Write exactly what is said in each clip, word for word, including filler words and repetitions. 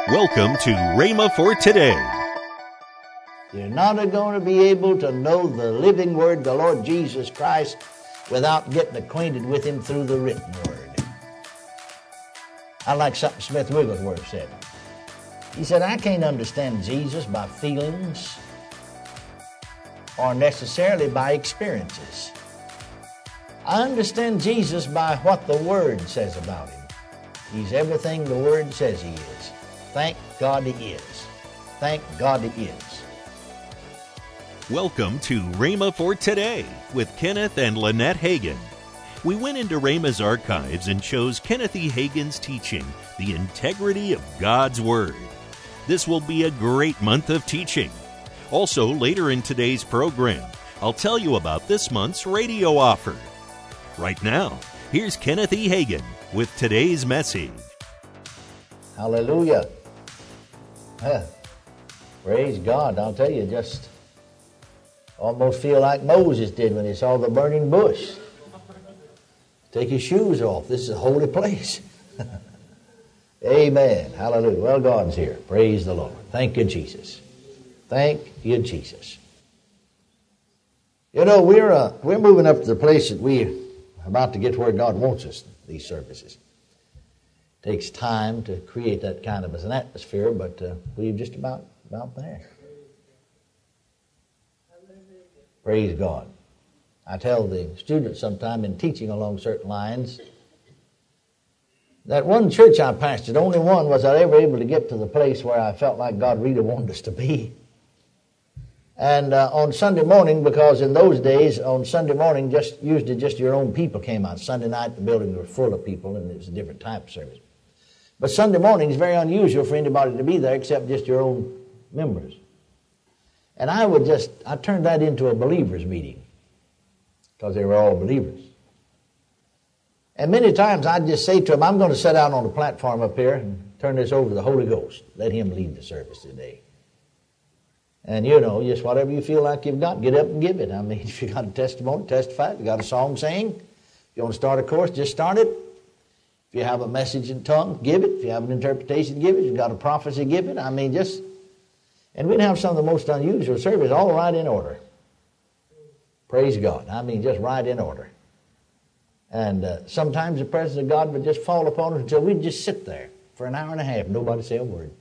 Welcome to Rhema for Today. You're not going to be able to know the living Word, the Lord Jesus Christ, without getting acquainted with Him through the written Word. I like something Smith Wigglesworth said. He said, I can't understand Jesus by feelings or necessarily by experiences. I understand Jesus by what the Word says about Him. He's everything the Word says He is. Thank God He is. Thank God He is. Welcome to Rhema for Today with Kenneth and Lynette Hagin. We went into Rhema's archives and chose Kenneth E. Hagin's teaching, The Integrity of God's Word. This will be a great month of teaching. Also, later in today's program, I'll tell you about this month's radio offer. Right now, here's Kenneth E. Hagin with today's message. Hallelujah. Huh. Praise God. I'll tell you, just almost feel like Moses did when he saw the burning bush. Take his shoes off. This is a holy place. Amen. Hallelujah. Well, God's here. Praise the Lord. Thank you, Jesus. Thank you, Jesus. You know, we're uh, we're moving up to the place that we're about to get where God wants us, these services. It takes time to create that kind of an atmosphere, but uh, we're just about, about there. Praise God. I tell the students sometime in teaching along certain lines that one church I pastored, only one was I ever able to get to the place where I felt like God really wanted us to be. And uh, on Sunday morning, because in those days, on Sunday morning, just usually just your own people came out. Sunday night, the building was full of people, and it was a different type of service. But Sunday morning is very unusual for anybody to be there except just your own members. And I would just, I turned that into a believers meeting because they were all believers. And many times I'd just say to them, I'm going to sit down on the platform up here and turn this over to the Holy Ghost. Let Him lead the service today. And you know, just whatever you feel like you've got, get up and give it. I mean, if you got a testimony, testify. If you got a song, sing. If you want to start a course, just start it. If you have a message in tongues, give it. If you have an interpretation, give it. If you've got a prophecy, give it. I mean, just, and we'd have some of the most unusual service, all right in order. Praise God. I mean, just right in order. And uh, sometimes the presence of God would just fall upon us until we'd just sit there for an hour and a half, nobody say a word.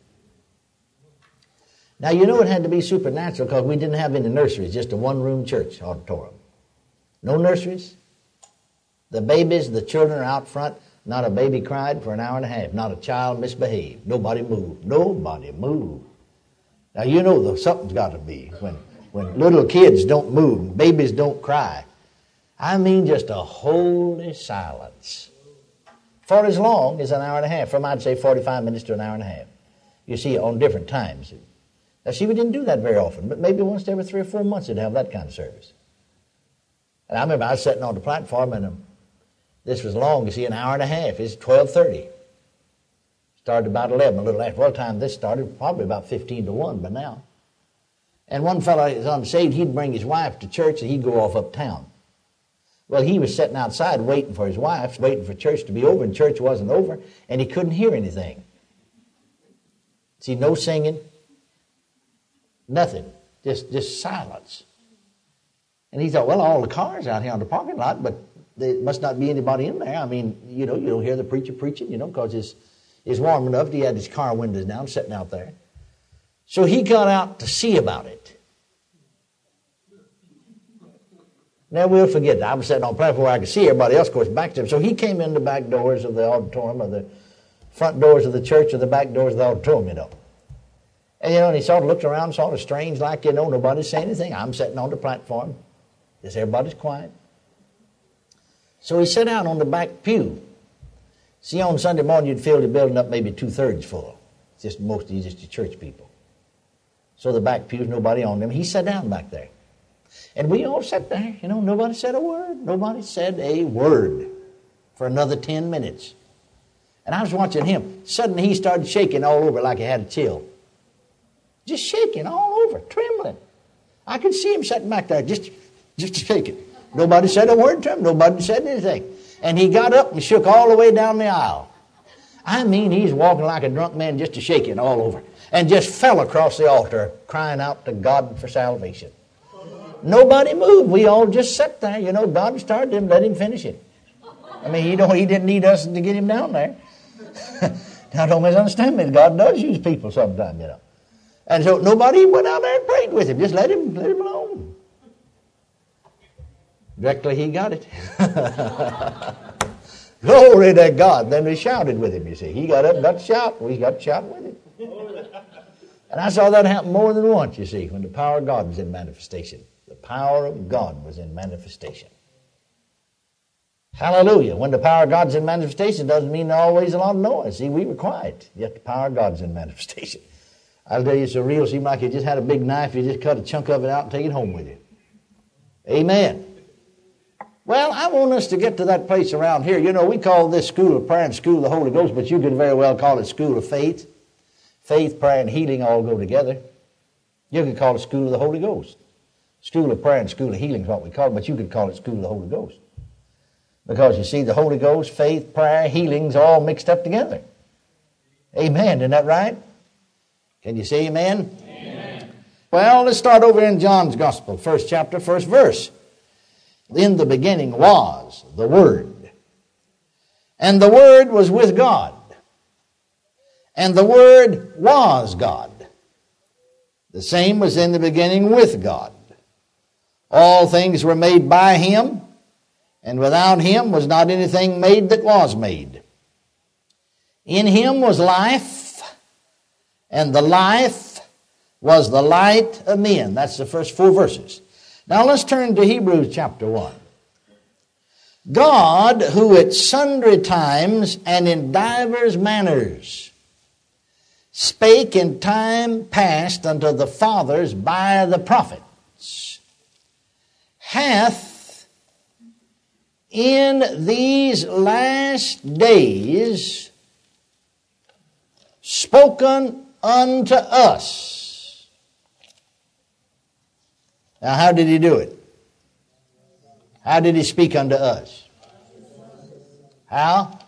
Now, you know it had to be supernatural because we didn't have any nurseries, just a one-room church auditorium. No nurseries. The babies, the children are out front. Not a baby cried for an hour and a half. Not a child misbehaved. Nobody moved. Nobody moved. Now, you know though, something's got to be. When, when little kids don't move, babies don't cry. I mean just a holy silence. For as long as an hour and a half. From, I'd say, forty-five minutes to an hour and a half. You see, on different times. Now, see, we didn't do that very often, but maybe once every three or four months they'd have that kind of service. And I remember I was sitting on the platform, and um, this was long, you see, an hour and a half. It's twelve thirty. Started about eleven, a little after. Well, time this started, probably about fifteen to one by now. And one fellow is unsaved, he'd bring his wife to church, and he'd go off uptown. Well, he was sitting outside waiting for his wife, waiting for church to be over, and church wasn't over, and he couldn't hear anything. See, no singing. Nothing, just just silence. And he thought, well, all the cars out here on the parking lot, but there must not be anybody in there. I mean, you know, you don't hear the preacher preaching, you know, because it's, it's warm enough. He had his car windows down, sitting out there. So he got out to see about it. Now, we'll forget that. I was sitting on a platform where I could see everybody else, of course, back to him. So he came in the back doors of the auditorium, or the front doors of the church, or the back doors of the auditorium, you know. And, you know, and he sort of looked around, sort of strange, like, you know, nobody's saying anything. I'm sitting on the platform. Just everybody's quiet. So he sat down on the back pew. See, on Sunday morning, you'd fill the building up maybe two-thirds full. It's just mostly just the church people. So the back pews, nobody on them. He sat down back there. And we all sat there, you know, nobody said a word. Nobody said a word for another ten minutes. And I was watching him. Suddenly he started shaking all over like he had a chill. Just shaking all over, trembling. I could see him sitting back there, just, just shaking. Nobody said a word to him. Nobody said anything. And he got up and shook all the way down the aisle. I mean, he's walking like a drunk man, just a shaking all over, and just fell across the altar crying out to God for salvation. Nobody moved. We all just sat there. You know, God started him, let him finish it. I mean, he, don't, he didn't need us to get him down there. Now, don't misunderstand me. God does use people sometimes, you know. And so nobody went out there and prayed with him. Just let him, let him alone. Directly he got it. Glory to God. Then we shouted with him, you see. He got up and got to shout. We got to shout with him. And I saw that happen more than once, you see, when the power of God was in manifestation. The power of God was in manifestation. Hallelujah. When the power of God's in manifestation, doesn't mean always a lot of noise. See, we were quiet, yet the power of God's in manifestation. I'll tell you, it's so real. It seemed like you just had a big knife, you just cut a chunk of it out and take it home with you. Amen. Well, I want us to get to that place around here. You know, we call this school of prayer and school of the Holy Ghost, but you could very well call it school of faith. Faith, prayer, and healing all go together. You could call it school of the Holy Ghost. School of prayer and school of healing is what we call it, but you could call it school of the Holy Ghost. Because you see, the Holy Ghost, faith, prayer, healing's all mixed up together. Amen. Isn't that right? Can you say amen? Amen. Well, let's start over in John's Gospel, first chapter, first verse. In the beginning was the Word, and the Word was with God, and the Word was God. The same was in the beginning with God. All things were made by Him, and without Him was not anything made that was made. In Him was life, and the life was the light of men. That's the first four verses. Now let's turn to Hebrews chapter one. God, who at sundry times and in divers manners spake in time past unto the fathers by the prophets, hath in these last days spoken unto us. Now, how did he do it? How did he speak unto us? How?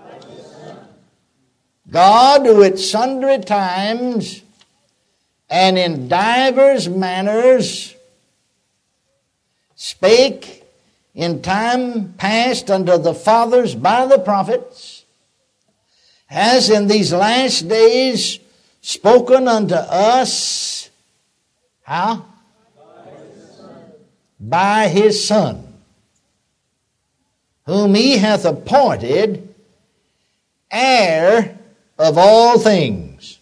God, who at sundry times and in divers manners spake in time past unto the fathers by the prophets, has in these last days spoken unto us. How? By His Son, whom He hath appointed heir of all things,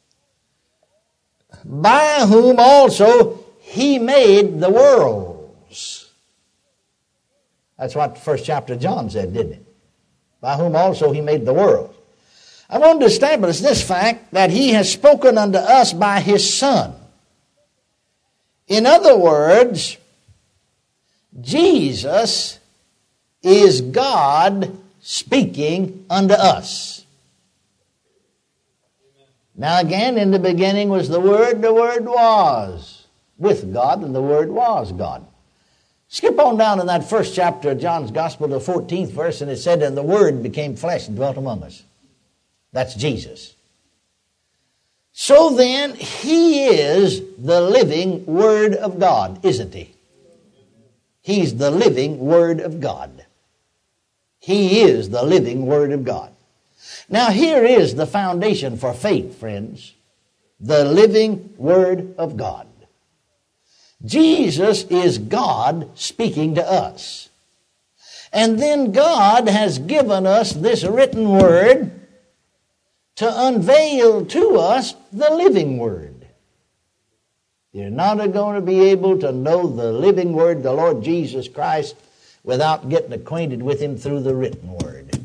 by whom also He made the worlds. That's what the first chapter of John said, didn't it? By whom also He made the world. I want to establish this fact, that He has spoken unto us by His Son. In other words, Jesus is God speaking unto us. Now again, in the beginning was the Word, the Word was with God, and the Word was God. Skip on down in that first chapter of John's Gospel, the fourteenth verse, and it said, and the Word became flesh and dwelt among us. That's Jesus. So then, He is the living Word of God, isn't He? He's the living Word of God. He is the living Word of God. Now here is the foundation for faith, friends. The living Word of God. Jesus is God speaking to us. And then God has given us this written Word to unveil to us the living Word. You're not going to be able to know the living Word, the Lord Jesus Christ, without getting acquainted with Him through the written Word.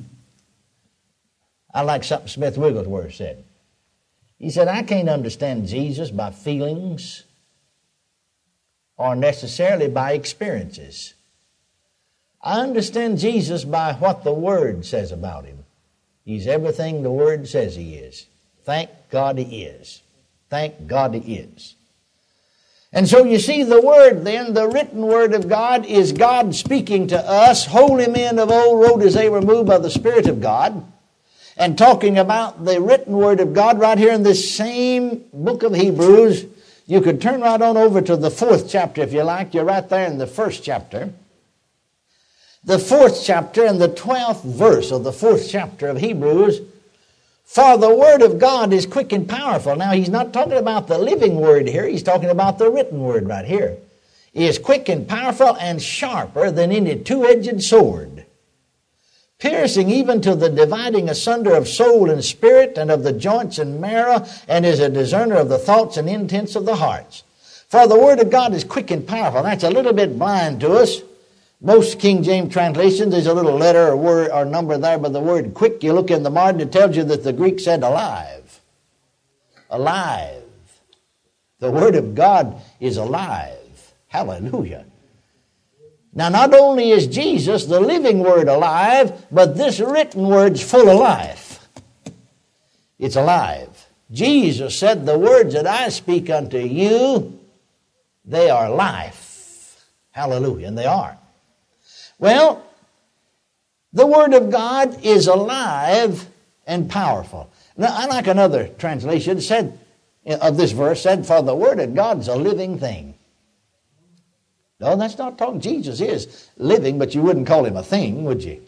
I like something Smith Wigglesworth said. He said, I can't understand Jesus by feelings or necessarily by experiences. I understand Jesus by what the Word says about Him. He's everything the Word says He is. Thank God He is. Thank God He is. And so you see, the Word then, the written Word of God, is God speaking to us. Holy men of old wrote as they were moved by the Spirit of God. and talking about the written Word of God right here in this same book of Hebrews. You could turn right on over to the fourth chapter if you like. You're right there in the first chapter. The fourth chapter and the twelfth verse of the fourth chapter of Hebrews. For the Word of God is quick and powerful. Now, he's not talking about the living Word here. He's talking about the written Word right here. It is quick and powerful and sharper than any two-edged sword, piercing even to the dividing asunder of soul and spirit and of the joints and marrow, and is a discerner of the thoughts and intents of the hearts. For the Word of God is quick and powerful. That's a little bit blind to us. Most King James translations, there's a little letter or word or number there by the word quick. You look in the margin, it tells you that the Greek said alive. Alive. The Word of God is alive. Hallelujah. Now, not only is Jesus, the living Word, alive, but this written Word's full of life. It's alive. Jesus said, the words that I speak unto you, they are life. Hallelujah. And they are. Well, the Word of God is alive and powerful. Now, I like another translation said of this verse, said, for the Word of God is a living thing. No, that's not talking. Jesus is living, but you wouldn't call him a thing, would you?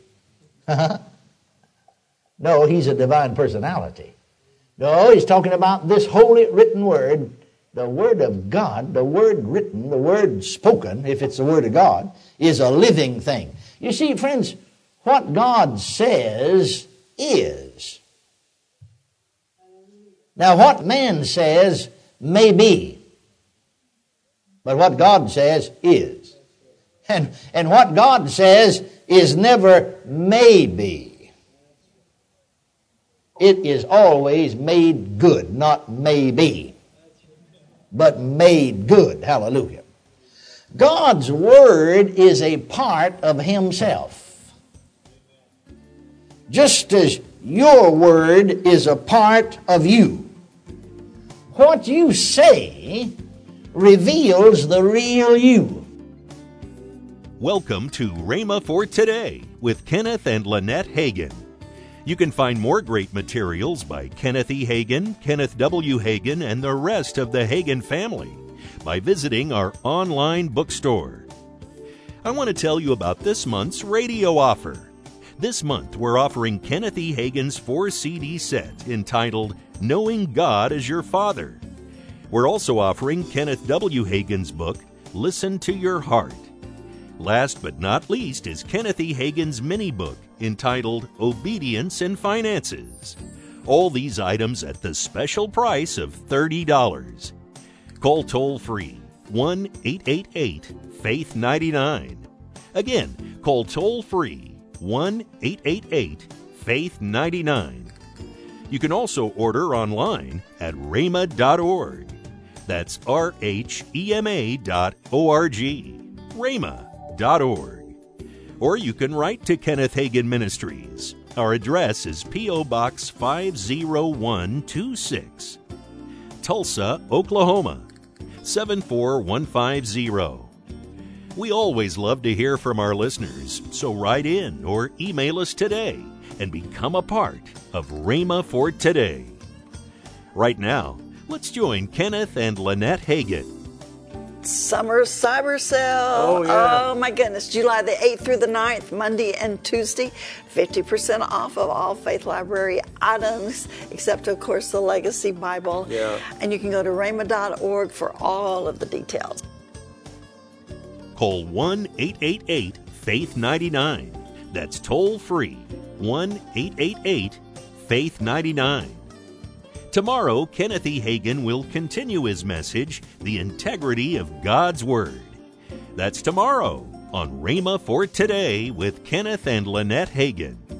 No, he's a divine personality. No, he's talking about this holy written Word, the Word of God, the Word written, the Word spoken, if it's the Word of God, is a living thing. You see, friends, what God says is. Now, what man says may be. But what God says is. And, and what God says is never may be. It is always made good, not may be, but made good. Hallelujah. God's Word is a part of Himself. Just as your Word is a part of you. What you say reveals the real you. Welcome to Rhema for Today with Kenneth and Lynette Hagin. You can find more great materials by Kenneth E. Hagin, Kenneth W. Hagin, and the rest of the Hagin family by visiting our online bookstore. I want to tell you about this month's radio offer. This month, we're offering Kenneth E. Hagin's four C D set entitled Knowing God as Your Father. We're also offering Kenneth W. Hagin's book, Listen to Your Heart. Last but not least is Kenneth E. Hagin's mini-book entitled Obedience and Finances. All these items at the special price of thirty dollars. Call toll-free one eight eight eight, faith nine nine. Again, call toll-free one eight eight eight, faith nine nine. You can also order online at rhema dot org. That's R H E M A dot O R G, rhema dot org. Or you can write to Kenneth Hagin Ministries. Our address is P O. Box five oh one two six, Tulsa, Oklahoma, seven four one five zero. We always love to hear from our listeners, so write in or email us today and become a part of Rhema for Today. Right now, let's join Kenneth and Lynette Hagin. Summer Cyber Sale. Oh, yeah. Oh, my goodness. July the eighth through the ninth, Monday and Tuesday. fifty percent off of all Faith Library items, except, of course, the Legacy Bible. Yeah. And you can go to rhema dot org for all of the details. Call one eight eight eight, faith nine nine. That's toll free one eight eight eight, faith nine nine. Tomorrow, Kenneth E. Hagin will continue his message, The Integrity of God's Word. That's tomorrow on Rhema for Today with Kenneth and Lynette Hagin.